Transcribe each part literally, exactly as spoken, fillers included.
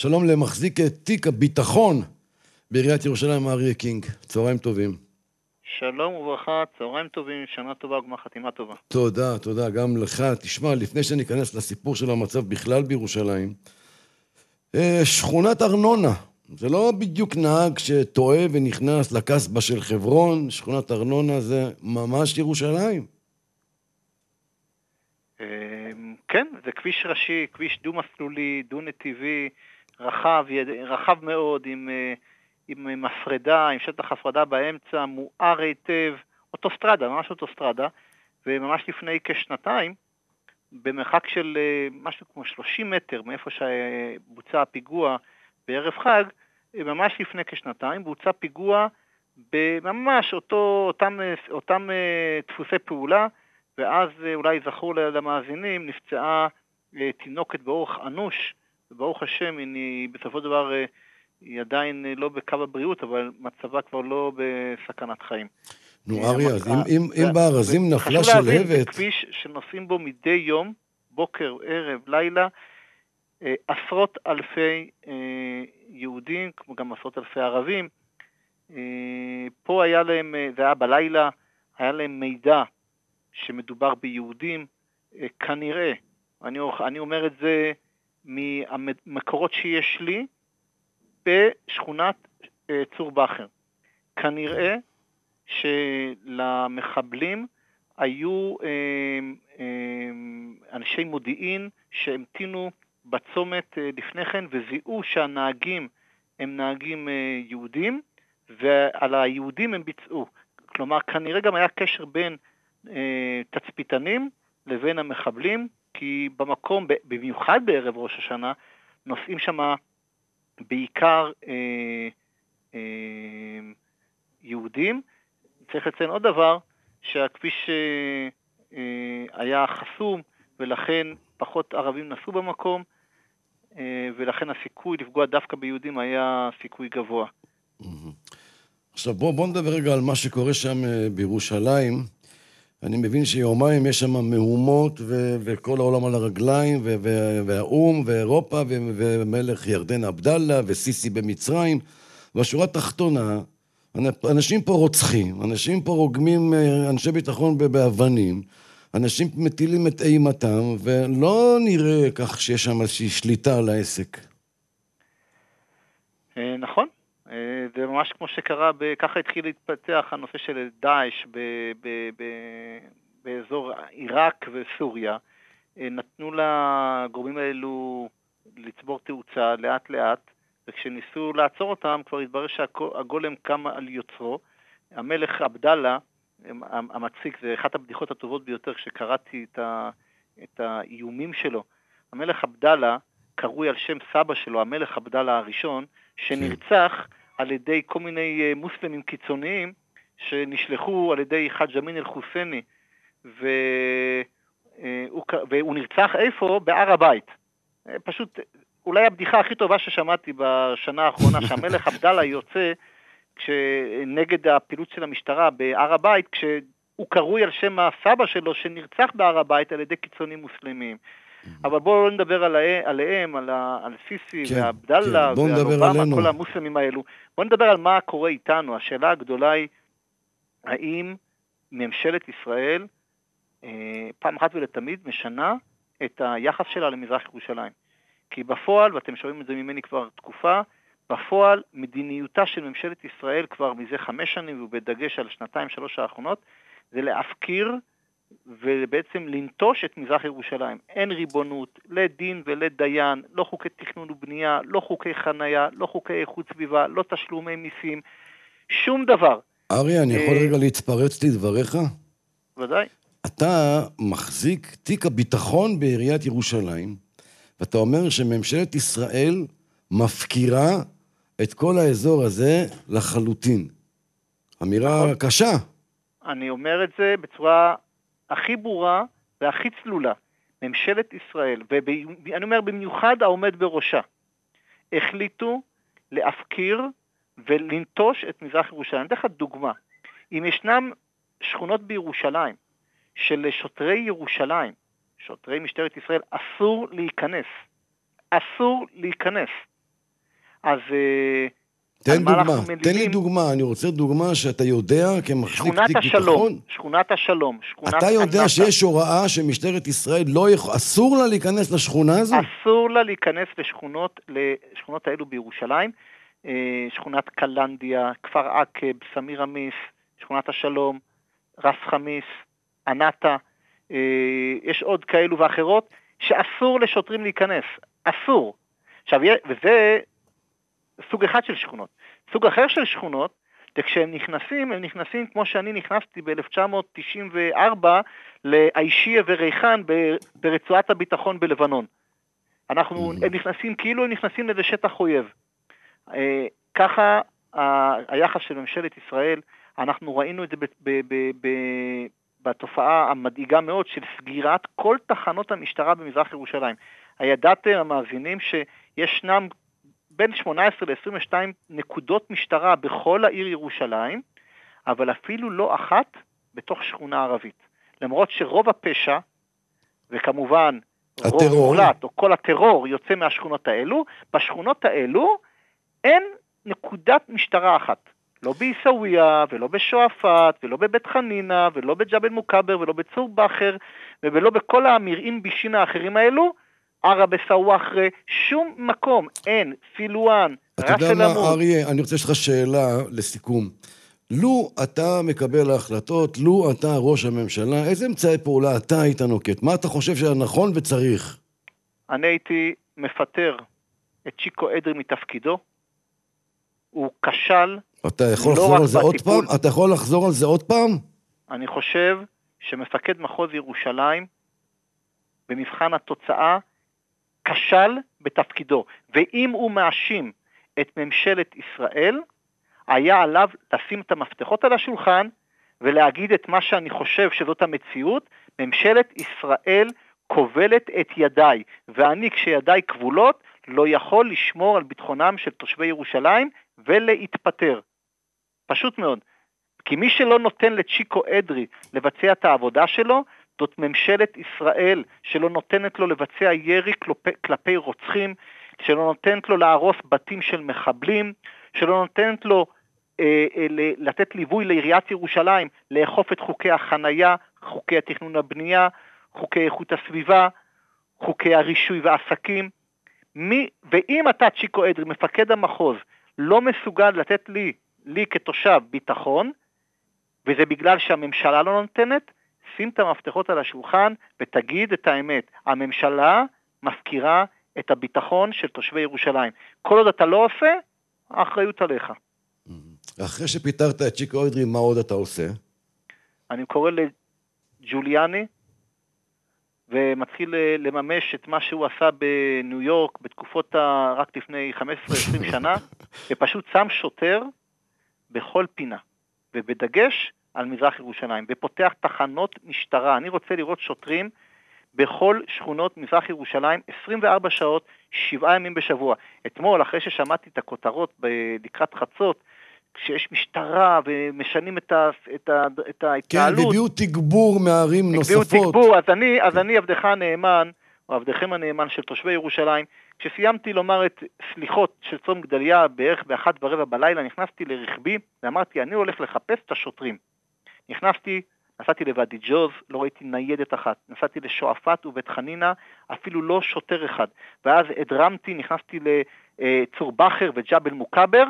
שלום למחזיק תיק הביטחון בעיריית ירושלים, אריה קינג. צהריים טובים. שלום וברכה, צהריים טובים, שנה טובה וגמר חתימה טובה. תודה, תודה גם לך. תשמע, לפני שניכנס לסיפור של המצב בכלל בירושלים, שכונת ארנונה, זה לא בדיוק נהג שטועה ונכנס לקסבה של חברון. שכונת ארנונה זה ממש ירושלים. כן, זה כביש ראשי, כביש דו-מסלולי, דו-נתיבי, רחב, רחב מאוד, עם, עם מפרדה, עם שטח הפרדה באמצע, מואר היטב, אוטוסטרדה, ממש אוטוסטרדה, וממש לפני כשנתיים, במרחק של משהו כמו שלושים מטר מאיפה שבוצע הפיגוע בערב חג, ממש לפני כשנתיים, בוצע פיגוע בממש אותו, אותם, אותם דפוסי פעולה, ואז אולי זכור למאזינים, נפצעה תינוקת באורח אנוש, וברוך השם, היא בסופו של דבר היא עדיין לא בקו הבריאות, אבל מצבה כבר לא בסכנת חיים. נו אריה, אז אם בארזים נפלה שלהבת... חשוב להבין, זה כביש שנוסעים בו מדי יום, בוקר, ערב, לילה, עשרות אלפי יהודים, כמו גם עשרות אלפי ערבים. פה היה להם, זה היה בלילה, היה להם מידע שמדובר ביהודים, כנראה, אני, אני אומר את זה ממקורות שיש לי, בשכונת צור בחר. כנראה שלמחבלים היו אנשי מודיעין שהמתינו בצומת לפני כן, וזיהו שהנהגים הם נהגים יהודים, ועל היהודים הם ביצעו. כלומר, כנראה גם היה קשר בין תצפיתנים לבין המחבלים, כי במקום, במיוחד בערב ראש השנה, נוסעים שם בעיקר אה, אה, יהודים. צריך לציין עוד דבר, שהכביש אה, אה, היה חסום, ולכן פחות ערבים נסעו במקום, אה, ולכן הסיכוי לפגוע דווקא ביהודים היה סיכוי גבוה. עכשיו בוא, בוא נדבר רגע על מה שקורה שם בירושלים. אני מבין שיומיים יש שם מהומות ו- וכל העולם על הרגליים ו- ו- והאום ואירופה ו- ומלך ירדן עבדאללה וסיסי במצרים. והשורה התחתונה, אנשים פה רוצחים, אנשים פה רוגמים אנשי ביטחון באבנים, אנשים מטילים את אימתם, ולא נראה כך שיש שם איזושהי שליטה על העסק. נכון. זה ממש כמו שקרה, ככה התחיל להתפתח הנושא של דאעש ב- ב- ב- באזור עיראק וסוריה. נתנו לגורמים האלו לצבור תאוצה לאט לאט, וכשניסו לעצור אותם כבר התברר שהגולם קם על יוצרו. המלך עבדאללה, המציג, זה אחת הבדיחות הטובות ביותר כשקראתי את, ה- את האיומים שלו. המלך עבדאללה קרוי על שם סבא שלו, המלך עבדאללה הראשון, שנרצח על ידי כל מיני מוסלמים קיצוניים שנשלחו על ידי חאג' אמין אל-חוסייני, והוא, והוא נרצח איפה? בהר הבית. פשוט אולי הבדיחה הכי טובה ששמעתי בשנה האחרונה, שהמלך עבדאללה יוצא נגד הפעילות של המשטרה בהר הבית, כשהוא קרוי על שם הסבא שלו שנרצח בהר הבית על ידי קיצונים מוסלמים. אבל בואו לא נדבר עליהם, על, על סיסי כן, ועבדאללה כן. ועל אובמה, כל המוסלמים האלו. בואו נדבר על מה קורה איתנו. השאלה הגדולה היא, האם ממשלת ישראל אה, פעם אחת ולתמיד משנה את היחס שלה למזרח ירושלים? כי בפועל, ואתם שומעים את זה ממני כבר תקופה, בפועל מדיניותה של ממשלת ישראל כבר מזה חמש שנים, ובדגש על שנתיים שלוש האחרונות, זה להפקיר ובעצם לנטוש את מזרח ירושלים. אין ריבונות, לדין ולדיין, לא חוקי תכנון ובנייה, לא חוקי חנייה, לא חוקי איכות סביבה, לא תשלומי מיסים, שום דבר. אריה, אני יכול רגע להתפרץ לדבריך? ודאי. אתה מחזיק תיק הביטחון בעיריית ירושלים, ואתה אומר שממשלת ישראל מפקירה את כל האזור הזה לחלוטין. אמירה נכון. קשה. אני אומר את זה בצורה הכי ברורה והכי צלולה. ממשלת ישראל, ואני אומר במיוחד העומד בראשה, החליטו להפקיר ולנטוש את מזרח ירושלים. אני אתן לך דוגמה. אם ישנם שכונות בירושלים של שוטרי ירושלים, שוטרי משטרת ישראל, אסור להיכנס. אסור להיכנס. אז תן דוגמה, תן לי דוגמה, אני רוצה דוגמה שאתה יודע כמחזיק תיק ביטחון. שכונת השלום, שכונת אתה יודע שיש הוראה שמשטרת ישראל לא יכול, אסור לה להיכנס לשכונה הזו? אסור לה להיכנס לשכונות, לשכונות האלו בירושלים, שכונת קלנדיה, כפר עקב, סמיר עמיס, שכונת השלום, רס חמיס, ענתה, יש עוד כאלו ואחרות, שאסור לשוטרים להיכנס, אסור. עכשיו, וזה סוג אחד של שכונות. סוג אחר של שכונות, וכשהם נכנסים, הם נכנסים כמו שאני נכנסתי ב-אלף תשע מאות תשעים וארבע לאישיה וריחן ברצועת הביטחון בלבנון. אנחנו, הם נכנסים כאילו הם נכנסים לאיזה שטח אויב. ככה היחס של ממשלת ישראל, אנחנו ראינו את זה ב- ב- ב- ב- בתופעה המדאיגה מאוד של סגירת כל תחנות המשטרה במזרח ירושלים. הידעתם המאזינים שישנם בין שמונה עשרה ל-עשרים ושתיים נקודות משטרה בכל העיר ירושלים, אבל אפילו לא אחת בתוך שכונה ערבית. למרות שרוב הפשע, וכמובן רוב מוחלט, או כל הטרור יוצא מהשכונות האלו, בשכונות האלו אין נקודת משטרה אחת. לא ביסאוויה, ולא בשועפאט, ולא בבית חנינה, ולא בג'בל מוקבר, ולא בצור בחר, ולא בכל המרעים בישין האחרים האלו, ערבה סוואחרה, שום מקום, אין, סילואן, ראס אל-עמוד. אתה יודע מה, אריה, אני רוצה לשאול שאלה לסיכום. לו אתה מקבל ההחלטות, לו אתה ראש הממשלה, איזה אמצעי פעולה אתה היית נוקט? מה אתה חושב שנכון וצריך? אני הייתי מפטר את צ'יקו אדרי מתפקידו, הוא כשל. אתה יכול לחזור על זה עוד פעם? אתה יכול לחזור על זה עוד פעם? אני חושב שמפקד מחוז ירושלים, במבחן התוצאה, כשל בתפקידו. ואם הוא מאשים את ממשלת ישראל, היה עליו לשים את המפתחות על השולחן, ולהגיד את מה שאני חושב שזאת המציאות, ממשלת ישראל כובלת את ידיי, ואני כשידיי כבולות, לא יכול לשמור על ביטחונם של תושבי ירושלים, ולהתפטר. פשוט מאוד. כי מי שלא נותן לצ'יקו אדרי לבצע את העבודה שלו, זאת ממשלת ישראל שלא נותנת לו לבצע ירי כלפי, כלפי רוצחים, שלא נותנת לו להרוס בתים של מחבלים, שלא נותנת לו אה, אה, לתת ליווי לעיריית ירושלים, לאכוף את חוקי החנייה, חוקי התכנון הבנייה, חוקי איכות הסביבה, חוקי הרישוי והעסקים. מי, ואם אתה צ'יקו אדרי, מפקד המחוז, לא מסוגל לתת לי, לי כתושב ביטחון, וזה בגלל שהממשלה לא נותנת, שים את המפתחות על השולחן ותגיד את האמת. הממשלה מפקירה את הביטחון של תושבי ירושלים. כל עוד אתה לא עושה, האחריות עליך. אחרי שפיטרת את צ'יקו אדרי, מה עוד אתה עושה? אני קורא לג'וליאני, ומתחיל לממש את מה שהוא עשה בניו יורק, בתקופות רק לפני חמש עשרה עשרים שנה, ופשוט שם שוטר בכל פינה, ובדגש על מזרח ירושלים, ופותח תחנות משטרה. אני רוצה לראות שוטרים בכל שכונות מזרח ירושלים, עשרים וארבע שעות, שבעה ימים בשבוע. אתמול, אחרי ששמעתי את הכותרות לקראת חצות, כשיש משטרה ומשנים את, ה, את, ה, את ההתנהלות. כן, והביאו תגבור מערים נוספות. הביאו תגבור, אז אני, אז אני עבדך הנאמן, או עבדכם הנאמן של תושבי ירושלים, כשסיימתי לומר את סליחות של צום גדליה בערך באחת ורבע בלילה, נכנסתי לרכבי ואמרתי, אני הולך לחפש את השוטרים. נכנסתי, נסעתי לוואדי ג'וז, לא ראיתי ניידת אחת, נסעתי לשועפאט ובית חנינה, אפילו לא שוטר אחד. ואז הדרמתי, נכנסתי לצור בחר וג'בל מוקבר,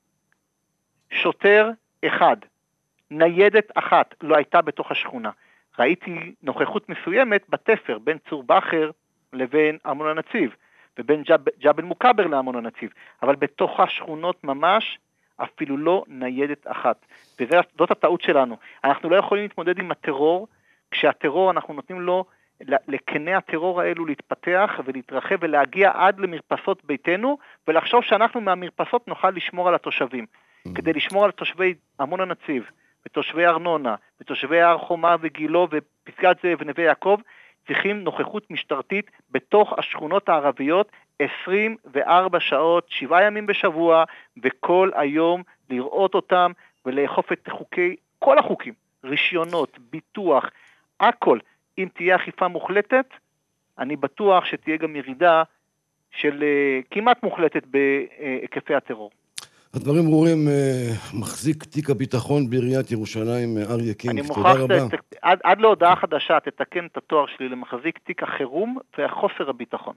שוטר אחד, ניידת אחת לא הייתה בתוך השכונה. ראיתי נוכחות מסוימת בתפר בין צור בחר לבין ארמון הנציב, ובין ג'ב, ג'בל מוקבר לארמון הנציב, אבל בתוך השכונות ממש אפילו לא ניידת אחת. וזאת הטעות שלנו. אנחנו לא יכולים להתמודד עם הטרור, כשהטרור אנחנו נותנים לו, לקני הטרור האלו להתפתח ולהתרחב ולהגיע עד למרפסות ביתנו, ולחשוב שאנחנו מהמרפסות נוכל לשמור על התושבים. כדי לשמור על תושבי ארמון הנציב, ותושבי ארנונה, ותושבי הר חומה וגילו ופסגת זאב ונווה יעקב, צריכים נוכחות משטרתית בתוך השכונות הערביות עשרים וארבע שעות, שבעה ימים בשבוע, וכל היום לראות אותם ולאכוף את חוקי, כל החוקים, רישיונות, ביטוח, הכל. אם תהיה אכיפה מוחלטת, אני בטוח שתהיה גם ירידה של כמעט מוחלטת בהיקפי הטרור. הדברים ברורים, מחזיק תיק הביטחון בעיריית ירושלים, אריה קינג, תודה רבה. עד, עד להודעה חדשה, תתקן את התואר שלי למחזיק תיק החירום והחוסר הביטחון.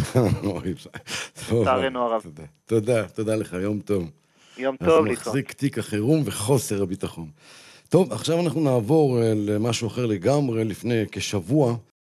לצערנו הרב. תודה, תודה לך, יום טוב. יום טוב, אז מחזיק תיק החירום וחוסר הביטחון. טוב, עכשיו אנחנו נעבור למשהו אחר לגמרי. לפני כשבוע